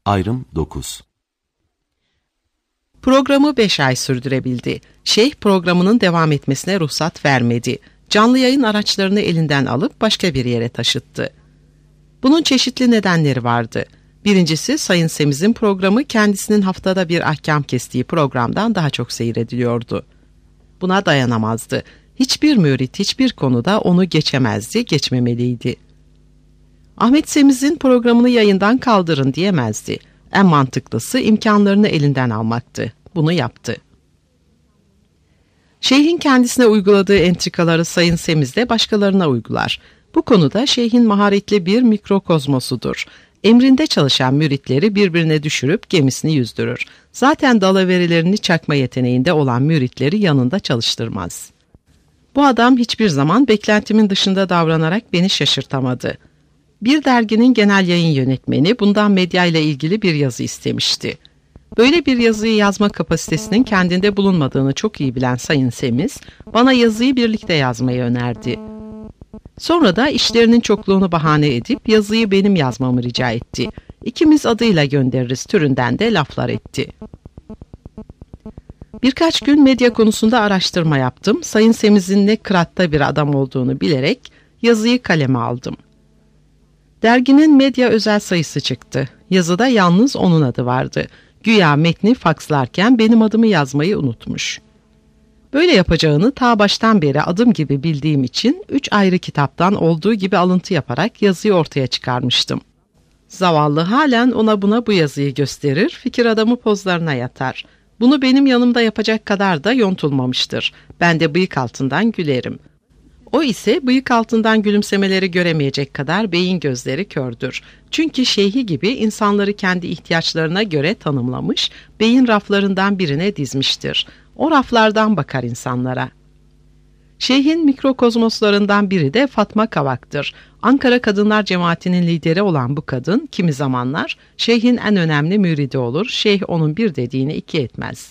Ayrım 9. Programı 5 ay sürdürebildi. Şeyh programının devam etmesine ruhsat vermedi. Canlı yayın araçlarını elinden alıp başka bir yere taşıttı. Bunun çeşitli nedenleri vardı. Birincisi, Sayın Semiz'in programı kendisinin haftada bir ahkam kestiği programdan daha çok seyrediliyordu. Buna dayanamazdı. Hiçbir mürit hiçbir konuda onu geçemezdi, geçmemeliydi. Ahmet Semiz'in programını yayından kaldırın diyemezdi. En mantıklısı imkanlarını elinden almaktı. Bunu yaptı. Şeyhin kendisine uyguladığı entrikaları Sayın Semiz de başkalarına uygular. Bu konuda şeyhin maharetli bir mikrokozmosudur. Emrinde çalışan müritleri birbirine düşürüp gemisini yüzdürür. Zaten dalaverilerini çakma yeteneğinde olan müritleri yanında çalıştırmaz. Bu adam hiçbir zaman beklentimin dışında davranarak beni şaşırtamadı. Bir derginin genel yayın yönetmeni bundan medya ile ilgili bir yazı istemişti. Böyle bir yazıyı yazma kapasitesinin kendinde bulunmadığını çok iyi bilen Sayın Semiz, bana yazıyı birlikte yazmayı önerdi. Sonra da işlerinin çokluğunu bahane edip yazıyı benim yazmamı rica etti. İkimiz adıyla göndeririz türünden de laflar etti. Birkaç gün medya konusunda araştırma yaptım. Sayın Semiz'in ne kıratta bir adam olduğunu bilerek yazıyı kaleme aldım. Derginin medya özel sayısı çıktı. Yazıda yalnız onun adı vardı. Güya metni fakslarken benim adımı yazmayı unutmuş. Böyle yapacağını ta baştan beri adım gibi bildiğim için 3 ayrı kitaptan olduğu gibi alıntı yaparak yazıyı ortaya çıkarmıştım. Zavallı halen ona buna bu yazıyı gösterir, fikir adamı pozlarına yatar. Bunu benim yanımda yapacak kadar da yontulmamıştır. Ben de bıyık altından gülerim. O ise bıyık altından gülümsemeleri göremeyecek kadar beyin gözleri kördür. Çünkü şeyhi gibi insanları kendi ihtiyaçlarına göre tanımlamış, beyin raflarından birine dizmiştir. O raflardan bakar insanlara. Şeyhin mikrokozmoslarından biri de Fatma Kavak'tır. Ankara Kadınlar Cemaati'nin lideri olan bu kadın, kimi zamanlar şeyhin en önemli müridi olur, şeyh onun bir dediğini iki etmez.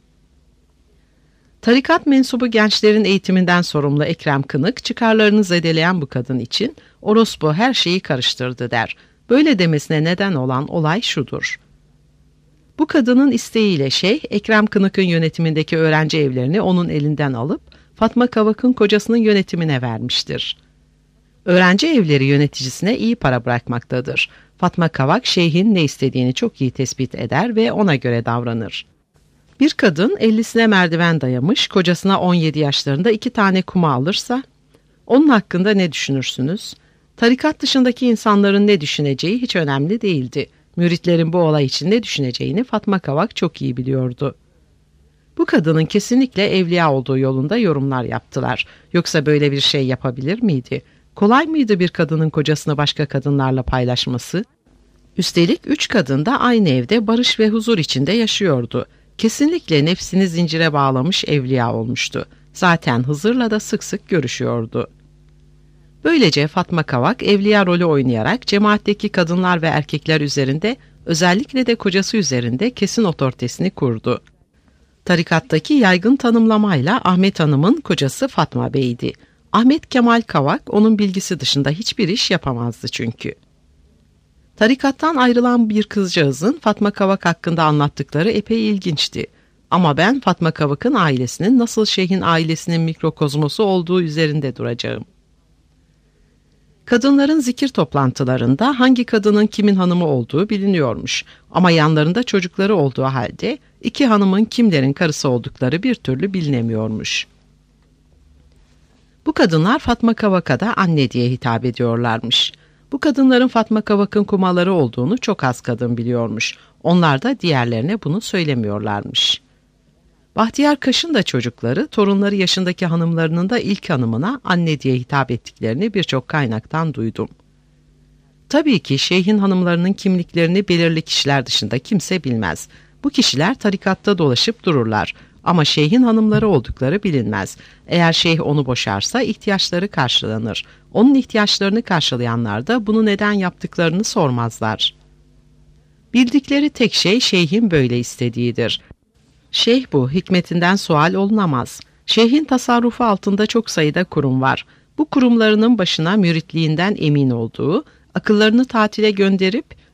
Tarikat mensubu gençlerin eğitiminden sorumlu Ekrem Kınık, çıkarlarını zedeleyen bu kadın için orospu her şeyi karıştırdı der. Böyle demesine neden olan olay şudur. Bu kadının isteğiyle şeyh, Ekrem Kınık'ın yönetimindeki öğrenci evlerini onun elinden alıp Fatma Kavak'ın kocasının yönetimine vermiştir. Öğrenci evleri yöneticisine iyi para bırakmaktadır. Fatma Kavak, şeyhin ne istediğini çok iyi tespit eder ve ona göre davranır. Bir kadın 50'sine merdiven dayamış, kocasına 17 yaşlarında 2 tane kuma alırsa, onun hakkında ne düşünürsünüz? Tarikat dışındaki insanların ne düşüneceği hiç önemli değildi. Müritlerin bu olay için ne düşüneceğini Fatma Kavak çok iyi biliyordu. Bu kadının kesinlikle evliya olduğu yolunda yorumlar yaptılar. Yoksa böyle bir şey yapabilir miydi? Kolay mıydı bir kadının kocasını başka kadınlarla paylaşması? Üstelik 3 kadın da aynı evde barış ve huzur içinde yaşıyordu. Kesinlikle nefsini zincire bağlamış evliya olmuştu. Zaten Hızır'la da sık sık görüşüyordu. Böylece Fatma Kavak evliya rolü oynayarak cemaatteki kadınlar ve erkekler üzerinde, özellikle de kocası üzerinde kesin otoritesini kurdu. Tarikattaki yaygın tanımlamayla Ahmet Hanım'ın kocası Fatma Bey'di. Ahmet Kemal Kavak onun bilgisi dışında hiçbir iş yapamazdı çünkü. Tarikattan ayrılan bir kızcağızın Fatma Kavak hakkında anlattıkları epey ilginçti. Ama ben Fatma Kavak'ın ailesinin nasıl şeyhin ailesinin mikrokozmosu olduğu üzerinde duracağım. Kadınların zikir toplantılarında hangi kadının kimin hanımı olduğu biliniyormuş. Ama yanlarında çocukları olduğu halde 2 hanımın kimlerin karısı oldukları bir türlü bilinemiyormuş. Bu kadınlar Fatma Kavak'a da anne diye hitap ediyorlarmış. Bu kadınların Fatma Kavak'ın kumaları olduğunu çok az kadın biliyormuş. Onlar da diğerlerine bunu söylemiyorlarmış. Bahtiyar Kaş'ın da çocukları, torunları yaşındaki hanımlarının da ilk hanımına anne diye hitap ettiklerini birçok kaynaktan duydum. Tabii ki şeyhin hanımlarının kimliklerini belirli kişiler dışında kimse bilmez. Bu kişiler tarikatta dolaşıp dururlar. Ama şeyhin hanımları oldukları bilinmez. Eğer şeyh onu boşarsa ihtiyaçları karşılanır. Onun ihtiyaçlarını karşılayanlar da bunu neden yaptıklarını sormazlar. Bildikleri tek şey şeyhin böyle istediğidir. Şeyh bu, hikmetinden sual olunamaz. Şeyhin tasarrufu altında çok sayıda kurum var. Bu kurumlarının başına müritliğinden emin olduğu, akıllarını tatile gönderip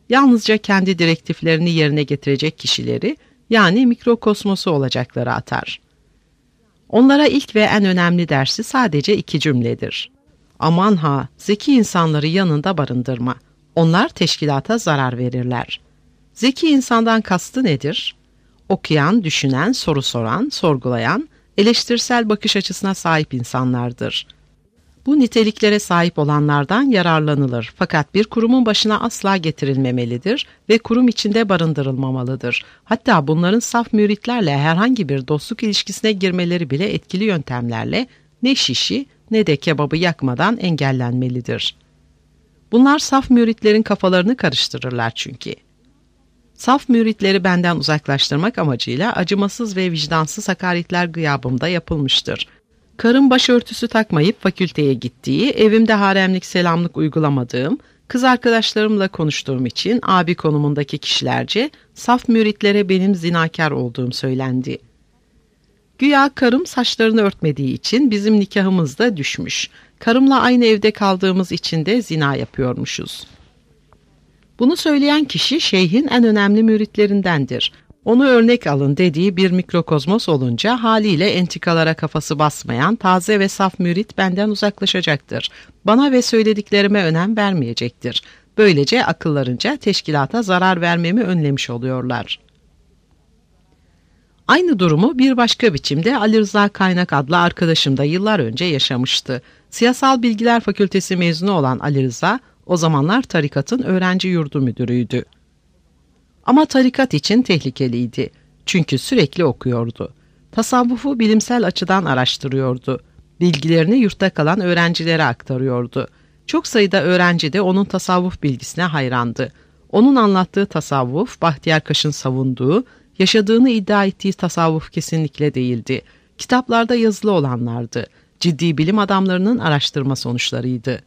Yalnızca kendi direktiflerini yerine getirecek kişileri, yani mikrokosmosu olacakları atar. Onlara ilk ve en önemli dersi sadece 2 cümledir. Aman ha, zeki insanları yanında barındırma. Onlar teşkilata zarar verirler. Zeki insandan kastı nedir? Okuyan, düşünen, soru soran, sorgulayan, eleştirsel bakış açısına sahip insanlardır. Bu niteliklere sahip olanlardan yararlanılır, fakat bir kurumun başına asla getirilmemelidir ve kurum içinde barındırılmamalıdır. Hatta bunların saf müritlerle herhangi bir dostluk ilişkisine girmeleri bile etkili yöntemlerle ne şişi ne de kebabı yakmadan engellenmelidir. Bunlar saf müritlerin kafalarını karıştırırlar çünkü. Saf müritleri benden uzaklaştırmak amacıyla acımasız ve vicdansız hakaretler gıyabımda yapılmıştır. Karım başörtüsü takmayıp fakülteye gittiği, evimde haremlik selamlık uygulamadığım, kız arkadaşlarımla konuştuğum için abi konumundaki kişilerce saf müritlere benim zinakar olduğum söylendi. Güya karım saçlarını örtmediği için bizim nikahımız da düşmüş. Karımla aynı evde kaldığımız için de zina yapıyormuşuz. Bunu söyleyen kişi şeyhin en önemli müritlerindendir. Onu örnek alın dediği bir mikrokozmos olunca haliyle entikalara kafası basmayan taze ve saf mürit benden uzaklaşacaktır. Bana ve söylediklerime önem vermeyecektir. Böylece akıllarınca teşkilata zarar vermemi önlemiş oluyorlar. Aynı durumu bir başka biçimde Ali Rıza Kaynak adlı arkadaşım da yıllar önce yaşamıştı. Siyasal Bilgiler Fakültesi mezunu olan Ali Rıza, o zamanlar tarikatın öğrenci yurdu müdürüydü. Ama tarikat için tehlikeliydi. Çünkü sürekli okuyordu. Tasavvufu bilimsel açıdan araştırıyordu. Bilgilerini yurtta kalan öğrencilere aktarıyordu. Çok sayıda öğrenci de onun tasavvuf bilgisine hayrandı. Onun anlattığı tasavvuf, Bahtiyar Kaş'ın savunduğu, yaşadığını iddia ettiği tasavvuf kesinlikle değildi. Kitaplarda yazılı olanlardı. Ciddi bilim adamlarının araştırma sonuçlarıydı.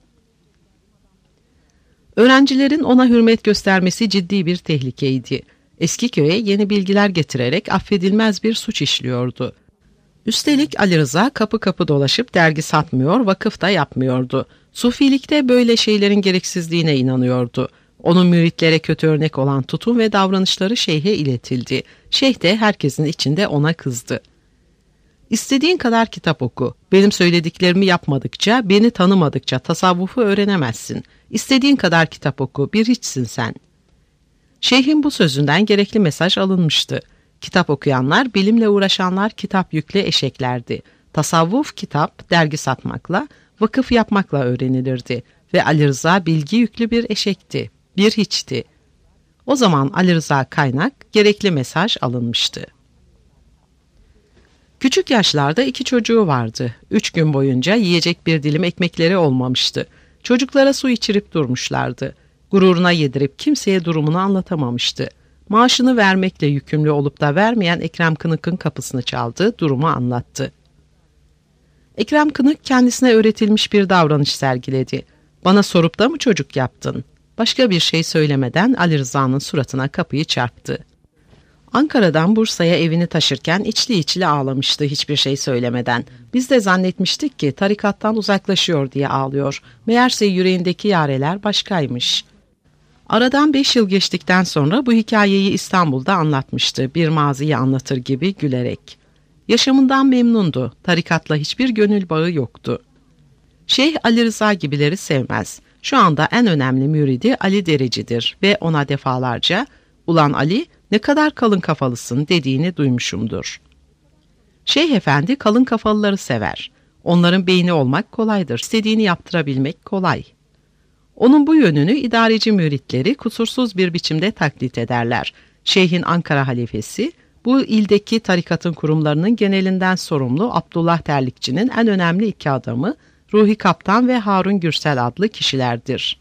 Öğrencilerin ona hürmet göstermesi ciddi bir tehlikeydi. Eskiköy'e yeni bilgiler getirerek affedilmez bir suç işliyordu. Üstelik Ali Rıza kapı kapı dolaşıp dergi satmıyor, vakıf da yapmıyordu. Sufilikte böyle şeylerin gereksizliğine inanıyordu. Onun müritlere kötü örnek olan tutum ve davranışları şeyhe iletildi. Şeyh de herkesin içinde ona kızdı. İstediğin kadar kitap oku. Benim söylediklerimi yapmadıkça, beni tanımadıkça tasavvufu öğrenemezsin. İstediğin kadar kitap oku, bir hiçsin sen. Şeyhin bu sözünden gerekli mesaj alınmıştı. Kitap okuyanlar, bilimle uğraşanlar kitap yüklü eşeklerdi. Tasavvuf kitap, dergi satmakla, vakıf yapmakla öğrenilirdi. Ve Ali Rıza bilgi yüklü bir eşekti, bir hiçti. O zaman Ali Rıza Kaynak, gerekli mesaj alınmıştı. Küçük yaşlarda 2 çocuğu vardı. 3 gün boyunca yiyecek bir dilim ekmekleri olmamıştı. Çocuklara su içirip durmuşlardı. Gururuna yedirip kimseye durumunu anlatamamıştı. Maaşını vermekle yükümlü olup da vermeyen Ekrem Kınık'ın kapısını çaldı, durumu anlattı. Ekrem Kınık kendisine öğretilmiş bir davranış sergiledi. Bana sorup da mı çocuk yaptın? Başka bir şey söylemeden Ali Rıza'nın suratına kapıyı çarptı. Ankara'dan Bursa'ya evini taşırken içli içli ağlamıştı hiçbir şey söylemeden. Biz de zannetmiştik ki tarikattan uzaklaşıyor diye ağlıyor. Meğerse yüreğindeki yareler başkaymış. Aradan 5 yıl geçtikten sonra bu hikayeyi İstanbul'da anlatmıştı. Bir maziyi anlatır gibi gülerek. Yaşamından memnundu. Tarikatla hiçbir gönül bağı yoktu. Şeyh Ali Rıza gibileri sevmez. Şu anda en önemli müridi Ali Dereci'dir ve ona defalarca "Ulan Ali, ne kadar kalın kafalısın" dediğini duymuşumdur. Şeyh Efendi kalın kafalıları sever. Onların beyni olmak kolaydır. İstediğini yaptırabilmek kolay. Onun bu yönünü idareci müritleri kusursuz bir biçimde taklit ederler. Şeyhin Ankara halifesi, bu ildeki tarikatın kurumlarının genelinden sorumlu Abdullah Terlikçi'nin en önemli 2 adamı Ruhi Kaptan ve Harun Gürsel adlı kişilerdir.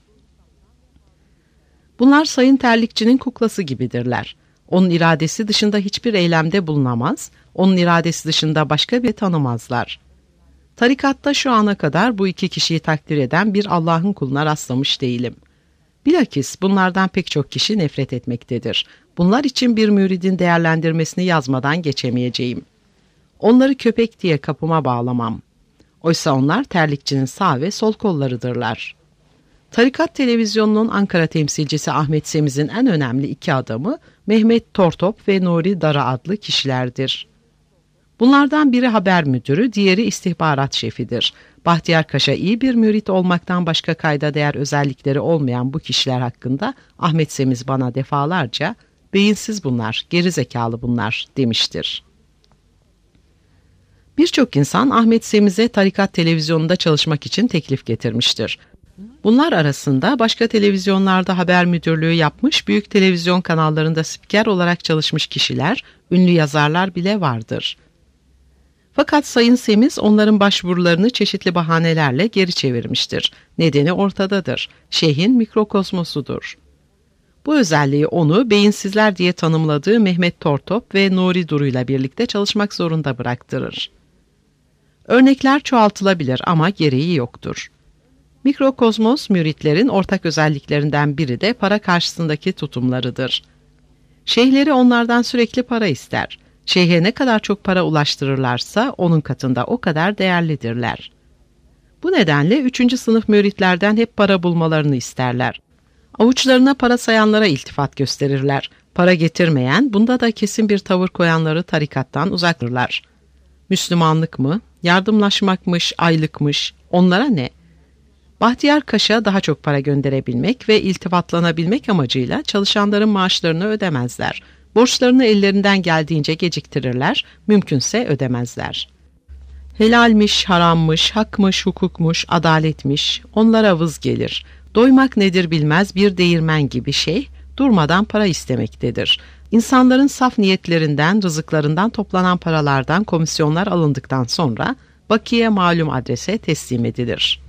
Bunlar Sayın Terlikçi'nin kuklası gibidirler. Onun iradesi dışında hiçbir eylemde bulunamaz, onun iradesi dışında başka bir tanımazlar. Tarikatta şu ana kadar bu 2 kişiyi takdir eden bir Allah'ın kuluna rastlamış değilim. Bilakis bunlardan pek çok kişi nefret etmektedir. Bunlar için bir müridin değerlendirmesini yazmadan geçemeyeceğim. Onları köpek diye kapıma bağlamam. Oysa onlar Terlikçinin sağ ve sol kollarıdırlar. Tarikat televizyonunun Ankara temsilcisi Ahmet Semiz'in en önemli iki adamı Mehmet Tortop ve Nuri Dara adlı kişilerdir. Bunlardan biri haber müdürü, diğeri istihbarat şefidir. Bahtiyar Kaş'a iyi bir mürit olmaktan başka kayda değer özellikleri olmayan bu kişiler hakkında Ahmet Semiz bana defalarca "Beyinsiz bunlar, gerizekalı bunlar" demiştir. Birçok insan Ahmet Semiz'e tarikat televizyonunda çalışmak için teklif getirmiştir. Bunlar arasında başka televizyonlarda haber müdürlüğü yapmış, büyük televizyon kanallarında spiker olarak çalışmış kişiler, ünlü yazarlar bile vardır. Fakat Sayın Semiz onların başvurularını çeşitli bahanelerle geri çevirmiştir. Nedeni ortadadır. Şeyhin mikrokosmosudur. Bu özelliği onu beyinsizler diye tanımladığı Mehmet Tortop ve Nuri Duru'yla birlikte çalışmak zorunda bıraktırır. Örnekler çoğaltılabilir ama gereği yoktur. Mikrokosmos müritlerin ortak özelliklerinden biri de para karşısındaki tutumlarıdır. Şeyhleri onlardan sürekli para ister. Şeyhe ne kadar çok para ulaştırırlarsa onun katında o kadar değerlidirler. Bu nedenle 3. sınıf müritlerden hep para bulmalarını isterler. Avuçlarına para sayanlara iltifat gösterirler. Para getirmeyen, bunda da kesin bir tavır koyanları tarikattan uzaktırlar. Müslümanlık mı, yardımlaşmakmış, aylıkmış, onlara ne? Bahtiyar Kaş'a daha çok para gönderebilmek ve iltifatlanabilmek amacıyla çalışanların maaşlarını ödemezler. Borçlarını ellerinden geldiğince geciktirirler, mümkünse ödemezler. Helalmiş, harammış, hakmış, hukukmuş, adaletmiş, onlara vız gelir. Doymak nedir bilmez bir değirmen gibi şey, durmadan para istemektedir. İnsanların saf niyetlerinden, rızıklarından toplanan paralardan komisyonlar alındıktan sonra bakiye malum adrese teslim edilir.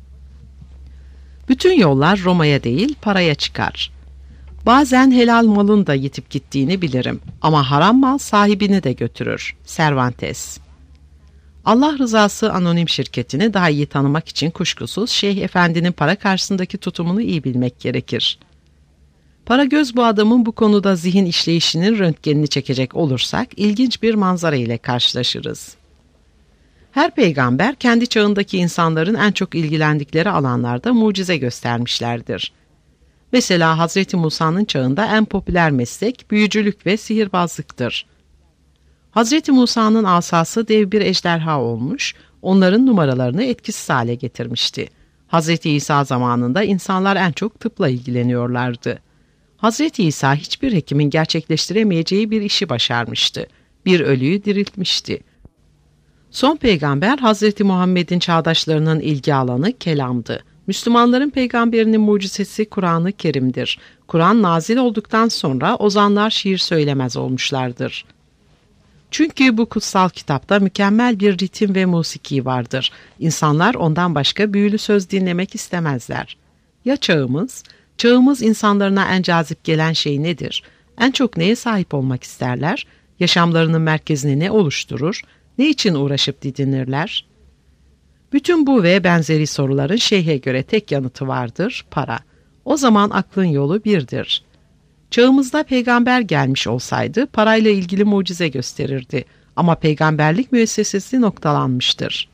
Bütün yollar Roma'ya değil paraya çıkar. Bazen helal malın da yitip gittiğini bilirim ama haram mal sahibini de götürür. Cervantes. Allah Rızası Anonim Şirketi'ni daha iyi tanımak için kuşkusuz Şeyh Efendi'nin para karşısındaki tutumunu iyi bilmek gerekir. Paragöz bu adamın bu konuda zihin işleyişinin röntgenini çekecek olursak ilginç bir manzara ile karşılaşırız. Her peygamber kendi çağındaki insanların en çok ilgilendikleri alanlarda mucize göstermişlerdir. Mesela Hazreti Musa'nın çağında en popüler meslek büyücülük ve sihirbazlıktır. Hazreti Musa'nın asası dev bir ejderha olmuş, onların numaralarını etkisiz hale getirmişti. Hazreti İsa zamanında insanlar en çok tıpla ilgileniyorlardı. Hazreti İsa hiçbir hekimin gerçekleştiremeyeceği bir işi başarmıştı. Bir ölüyü diriltmişti. Son peygamber Hazreti Muhammed'in çağdaşlarının ilgi alanı kelamdı. Müslümanların peygamberinin mucizesi Kur'an-ı Kerim'dir. Kur'an nazil olduktan sonra ozanlar şiir söylemez olmuşlardır. Çünkü bu kutsal kitapta mükemmel bir ritim ve musiki vardır. İnsanlar ondan başka büyülü söz dinlemek istemezler. Ya çağımız? Çağımız insanlarına en cazip gelen şey nedir? En çok neye sahip olmak isterler? Yaşamlarının merkezini ne oluşturur? Ne için uğraşıp didinirler? Bütün bu ve benzeri soruların şeyhe göre tek yanıtı vardır, para. O zaman aklın yolu birdir. Çağımızda peygamber gelmiş olsaydı parayla ilgili mucize gösterirdi. Ama peygamberlik müessesesi noktalanmıştır.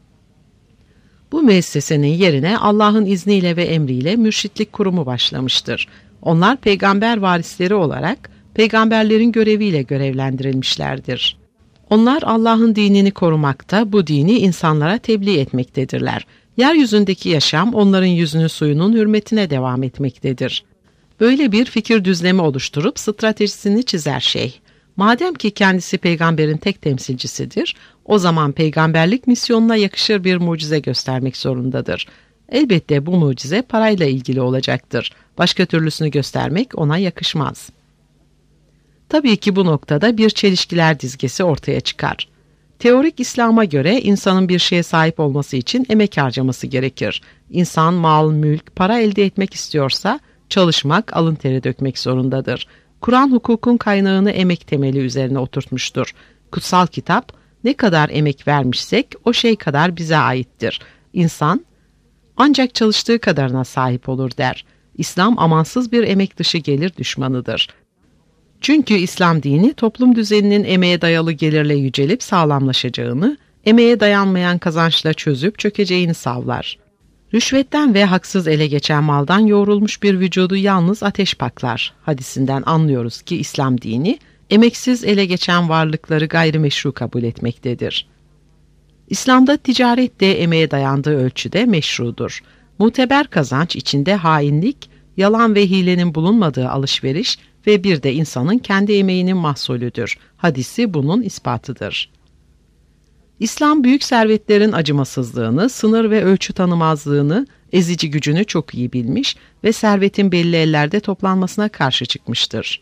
Bu müessesenin yerine Allah'ın izniyle ve emriyle mürşitlik kurumu başlamıştır. Onlar peygamber varisleri olarak peygamberlerin göreviyle görevlendirilmişlerdir. Onlar Allah'ın dinini korumakta, bu dini insanlara tebliğ etmektedirler. Yeryüzündeki yaşam onların yüzünün suyunun hürmetine devam etmektedir. Böyle bir fikir düzlemi oluşturup stratejisini çizer şeyh. Madem ki kendisi peygamberin tek temsilcisidir, o zaman peygamberlik misyonuna yakışır bir mucize göstermek zorundadır. Elbette bu mucize parayla ilgili olacaktır. Başka türlüsünü göstermek ona yakışmaz. Tabii ki bu noktada bir çelişkiler dizgesi ortaya çıkar. Teorik İslam'a göre insanın bir şeye sahip olması için emek harcaması gerekir. İnsan mal, mülk, para elde etmek istiyorsa çalışmak, alın teri dökmek zorundadır. Kur'an hukukun kaynağını emek temeli üzerine oturtmuştur. Kutsal kitap ne kadar emek vermişsek o şey kadar bize aittir. İnsan ancak çalıştığı kadarına sahip olur der. İslam amansız bir emek dışı gelir düşmanıdır. Çünkü İslam dini toplum düzeninin emeğe dayalı gelirle yücelip sağlamlaşacağını, emeğe dayanmayan kazançla çözüp çökeceğini savlar. Rüşvetten ve haksız ele geçen maldan yoğrulmuş bir vücudu yalnız ateş paklar. Hadisinden anlıyoruz ki İslam dini, emeksiz ele geçen varlıkları gayrimeşru kabul etmektedir. İslam'da ticaret de emeğe dayandığı ölçüde meşrudur. Muteber kazanç içinde hainlik, yalan ve hilenin bulunmadığı alışveriş ve bir de insanın kendi emeğinin mahsulüdür. Hadisi bunun ispatıdır. İslam büyük servetlerin acımasızlığını, sınır ve ölçü tanımazlığını, ezici gücünü çok iyi bilmiş ve servetin belli ellerde toplanmasına karşı çıkmıştır.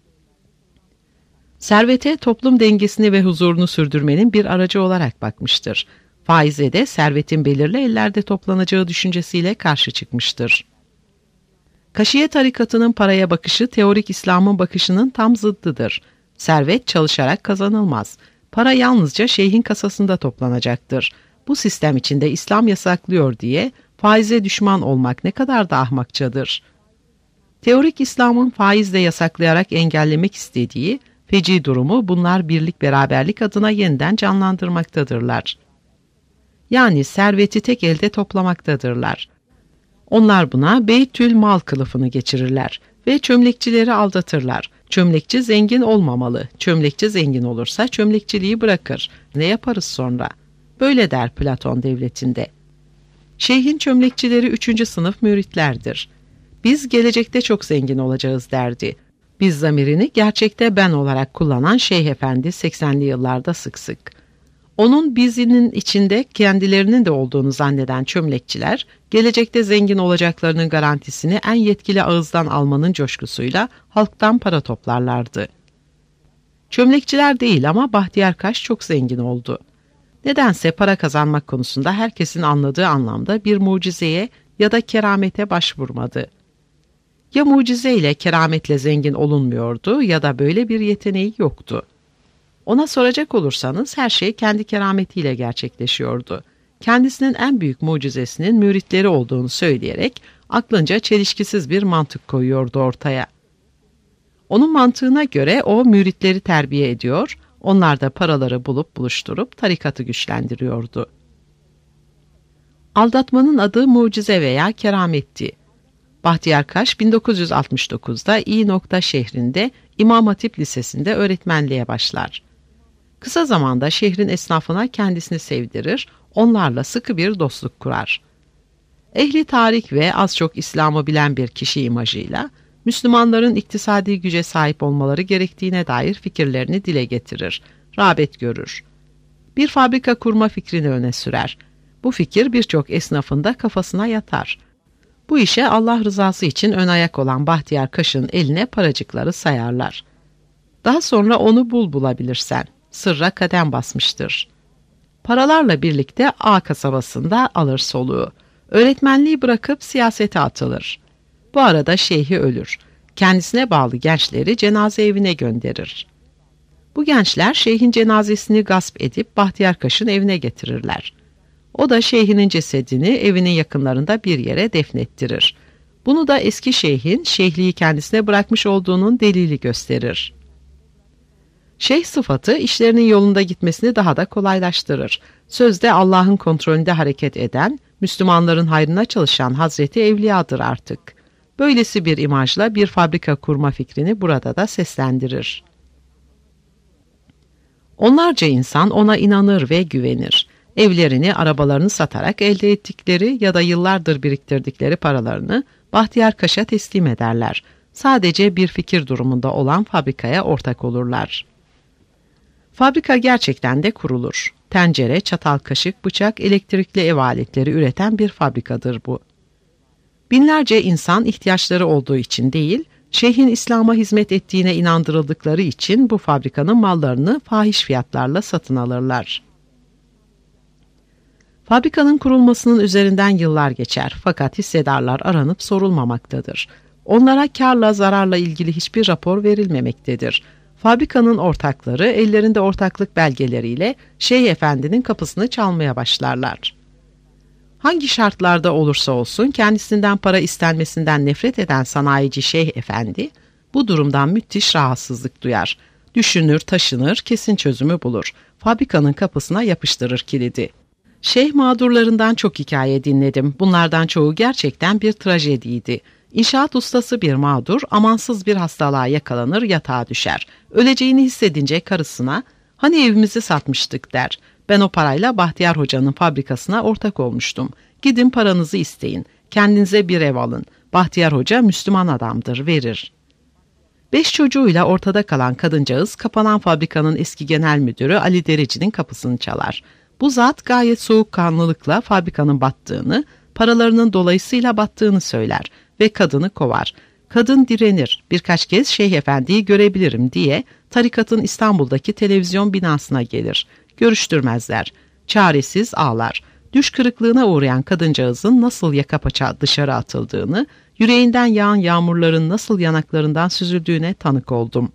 Servete toplum dengesini ve huzurunu sürdürmenin bir aracı olarak bakmıştır. Faize de servetin belirli ellerde toplanacağı düşüncesiyle karşı çıkmıştır. Kaşiye tarikatının paraya bakışı teorik İslam'ın bakışının tam zıddıdır. Servet çalışarak kazanılmaz. Para yalnızca şeyhin kasasında toplanacaktır. Bu sistem içinde İslam yasaklıyor diye faize düşman olmak ne kadar da ahmakçadır. Teorik İslam'ın faizle yasaklayarak engellemek istediği feci durumu bunlar birlik beraberlik adına yeniden canlandırmaktadırlar. Yani serveti tek elde toplamaktadırlar. Onlar buna beytül mal kılıfını geçirirler ve çömlekçileri aldatırlar. Çömlekçi zengin olmamalı. Çömlekçi zengin olursa çömlekçiliği bırakır. Ne yaparız sonra? Böyle der Platon devletinde. Şeyhin çömlekçileri 3. sınıf müritlerdir. Biz gelecekte çok zengin olacağız derdi. Biz zamirini gerçekte ben olarak kullanan Şeyh Efendi 80'li yıllarda sık sık. Onun bizinin içinde kendilerinin de olduğunu zanneden çömlekçiler, gelecekte zengin olacaklarının garantisini en yetkili ağızdan almanın coşkusuyla halktan para toplarlardı. Çömlekçiler değil ama Bahtiyar Kaş çok zengin oldu. Nedense para kazanmak konusunda herkesin anladığı anlamda bir mucizeye ya da keramete başvurmadı. Ya mucizeyle, kerametle zengin olunmuyordu ya da böyle bir yeteneği yoktu. Ona soracak olursanız her şey kendi kerametiyle gerçekleşiyordu. Kendisinin en büyük mucizesinin müritleri olduğunu söyleyerek aklınca çelişkisiz bir mantık koyuyordu ortaya. Onun mantığına göre o müritleri terbiye ediyor, onlar da paraları bulup buluşturup tarikatı güçlendiriyordu. Aldatmanın adı mucize veya kerametti. Bahtiyar Kaş 1969'da İ. şehrinde İmam Hatip Lisesi'nde öğretmenliğe başlar. Kısa zamanda şehrin esnafına kendisini sevdirir, onlarla sıkı bir dostluk kurar. Ehli tarih ve az çok İslam'ı bilen bir kişi imajıyla, Müslümanların iktisadi güce sahip olmaları gerektiğine dair fikirlerini dile getirir, rağbet görür. Bir fabrika kurma fikrini öne sürer. Bu fikir birçok esnafın da kafasına yatar. Bu işe Allah rızası için ön ayak olan Bahtiyar Kaş'ın eline paracıkları sayarlar. Daha sonra onu bulabilirsen. Sırra kadem basmıştır. Paralarla birlikte A kasabasında alır soluğu. Öğretmenliği bırakıp siyasete atılır. Bu arada şeyhi ölür. Kendisine bağlı gençleri cenaze evine gönderir. Bu gençler şeyhin cenazesini gasp edip Bahtiyar Kaş'ın evine getirirler. O da şeyhinin cesedini evinin yakınlarında bir yere defnettirir. Bunu da eski şeyhin şeyhliği kendisine bırakmış olduğunun delili gösterir. Şeyh sıfatı işlerinin yolunda gitmesini daha da kolaylaştırır. Sözde Allah'ın kontrolünde hareket eden, Müslümanların hayrına çalışan Hazreti Evliya'dır artık. Böylesi bir imajla bir fabrika kurma fikrini burada da seslendirir. Onlarca insan ona inanır ve güvenir. Evlerini, arabalarını satarak elde ettikleri ya da yıllardır biriktirdikleri paralarını Bahtiyar Kaş'a teslim ederler. Sadece bir fikir durumunda olan fabrikaya ortak olurlar. Fabrika gerçekten de kurulur. Tencere, çatal, kaşık, bıçak, elektrikli ev aletleri üreten bir fabrikadır bu. Binlerce insan ihtiyaçları olduğu için değil, şeyhin İslam'a hizmet ettiğine inandırıldıkları için bu fabrikanın mallarını fahiş fiyatlarla satın alırlar. Fabrikanın kurulmasının üzerinden yıllar geçer fakat hissedarlar aranıp sorulmamaktadır. Onlara kârla zararla ilgili hiçbir rapor verilmemektedir. Fabrikanın ortakları ellerinde ortaklık belgeleriyle Şeyh Efendi'nin kapısını çalmaya başlarlar. Hangi şartlarda olursa olsun kendisinden para istenmesinden nefret eden sanayici Şeyh Efendi bu durumdan müthiş rahatsızlık duyar. Düşünür, taşınır, kesin çözümü bulur. Fabrikanın kapısına yapıştırır kilidi. Şeyh mağdurlarından çok hikaye dinledim. Bunlardan çoğu gerçekten bir trajediydi. İnşaat ustası bir mağdur, amansız bir hastalığa yakalanır, yatağa düşer. Öleceğini hissedince karısına, "Hani evimizi satmıştık," der. "Ben o parayla Bahtiyar Hoca'nın fabrikasına ortak olmuştum. Gidin paranızı isteyin. Kendinize bir ev alın. Bahtiyar Hoca Müslüman adamdır, verir." 5 çocuğuyla ortada kalan kadıncağız, kapanan fabrikanın eski genel müdürü Ali Dereci'nin kapısını çalar. Bu zat gayet soğukkanlılıkla fabrikanın battığını, paralarının dolayısıyla battığını söyler ve kadını kovar. Kadın direnir, birkaç kez Şeyh Efendi'yi görebilirim diye tarikatın İstanbul'daki televizyon binasına gelir. Görüştürmezler. Çaresiz ağlar. Düş kırıklığına uğrayan kadıncağızın nasıl yaka paça dışarı atıldığını, yüreğinden yağan yağmurların nasıl yanaklarından süzüldüğüne tanık oldum.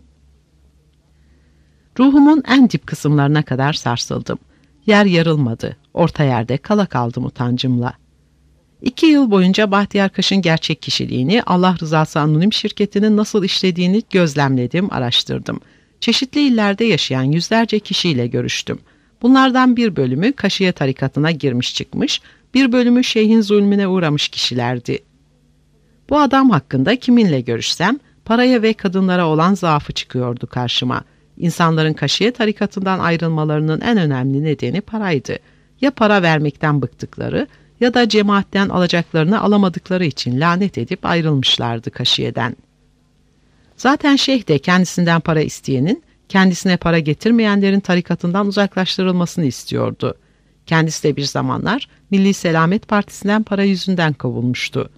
Ruhumun en dip kısımlarına kadar sarsıldım. Yer yarılmadı. Orta yerde kala kaldım utancımla. 2 yıl boyunca Bahtiyar Kaş'ın gerçek kişiliğini, Allah Rızası Anonim Şirketi'nin nasıl işlediğini gözlemledim, araştırdım. Çeşitli illerde yaşayan yüzlerce kişiyle görüştüm. Bunlardan bir bölümü Kaşiye tarikatına girmiş çıkmış, bir bölümü şeyhin zulmüne uğramış kişilerdi. Bu adam hakkında kiminle görüşsem, paraya ve kadınlara olan zaafı çıkıyordu karşıma. İnsanların Kaşiye tarikatından ayrılmalarının en önemli nedeni paraydı. Ya para vermekten bıktıkları ya da cemaatten alacaklarını alamadıkları için lanet edip ayrılmışlardı Kaşiye'den. Zaten şeyh de kendisinden para isteyenin, kendisine para getirmeyenlerin tarikatından uzaklaştırılmasını istiyordu. Kendisi de bir zamanlar Milli Selamet Partisi'nden para yüzünden kovulmuştu.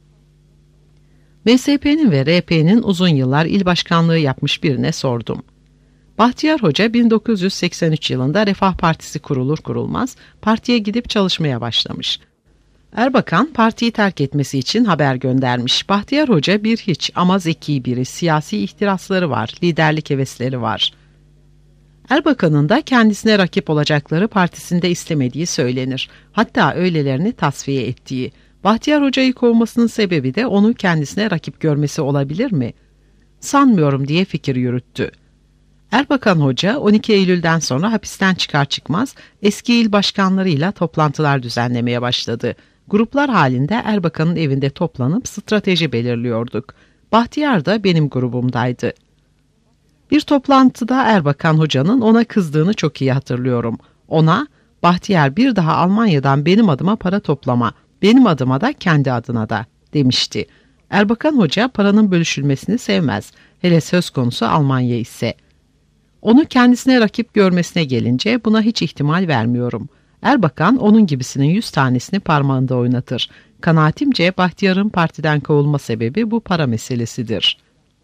MSP'nin ve RP'nin uzun yıllar il başkanlığı yapmış birine sordum. Bahtiyar Hoca 1983 yılında Refah Partisi kurulur kurulmaz partiye gidip çalışmaya başlamış. Erbakan partiyi terk etmesi için haber göndermiş. Bahtiyar Hoca bir hiç ama zeki biri, siyasi ihtirasları var, liderlik hevesleri var. Erbakan'ın da kendisine rakip olacakları partisinde istemediği söylenir. Hatta öylelerini tasfiye ettiği. Bahtiyar Hoca'yı kovmasının sebebi de onu kendisine rakip görmesi olabilir mi? Sanmıyorum diye fikir yürüttü. Erbakan Hoca 12 Eylül'den sonra hapisten çıkar çıkmaz eski il başkanlarıyla toplantılar düzenlemeye başladı. Gruplar halinde Erbakan'ın evinde toplanıp strateji belirliyorduk. Bahtiyar da benim grubumdaydı. Bir toplantıda Erbakan Hoca'nın ona kızdığını çok iyi hatırlıyorum. Ona, "Bahtiyar, bir daha Almanya'dan benim adıma para toplama, benim adıma da kendi adına da," demişti. Erbakan Hoca paranın bölüşülmesini sevmez, hele söz konusu Almanya ise. Onu kendisine rakip görmesine gelince buna hiç ihtimal vermiyorum. Erbakan onun gibisinin 100 tanesini parmağında oynatır. Kanaatimce Bahtiyar'ın partiden kovulma sebebi bu para meselesidir.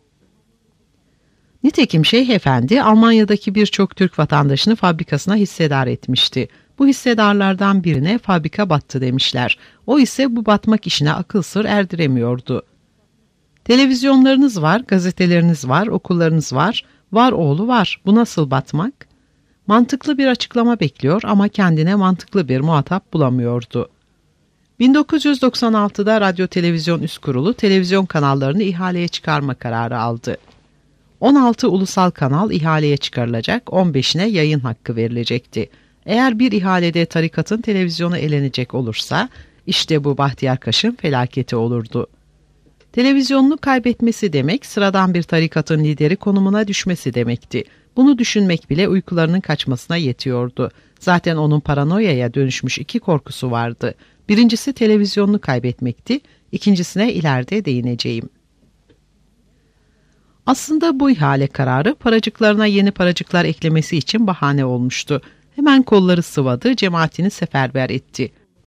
Nitekim Şeyh Efendi Almanya'daki birçok Türk vatandaşını fabrikasına hissedar etmişti. Bu hissedarlardan birine fabrika battı demişler. O ise bu batmak işine akıl sır erdiremiyordu. Televizyonlarınız var, gazeteleriniz var, okullarınız var, var oğlu var. Bu nasıl batmak? Mantıklı bir açıklama bekliyor ama kendine mantıklı bir muhatap bulamıyordu. 1996'da Radyo Televizyon Üst Kurulu televizyon kanallarını ihaleye çıkarma kararı aldı. 16 ulusal kanal ihaleye çıkarılacak, 15'ine yayın hakkı verilecekti. Eğer bir ihalede tarikatın televizyonu elenecek olursa, işte bu Bahtiyar Kaş'ın felaketi olurdu. Televizyonunu kaybetmesi demek, sıradan bir tarikatın lideri konumuna düşmesi demekti. Bunu düşünmek bile uykularının kaçmasına yetiyordu. Zaten onun paranoyaya dönüşmüş 2 korkusu vardı. Birincisi televizyonunu kaybetmekti, ikincisine ileride değineceğim. Aslında bu ihale kararı paracıklarına yeni paracıklar eklemesi için bahane olmuştu. Hemen kolları sıvadı, cemaatini seferber etti.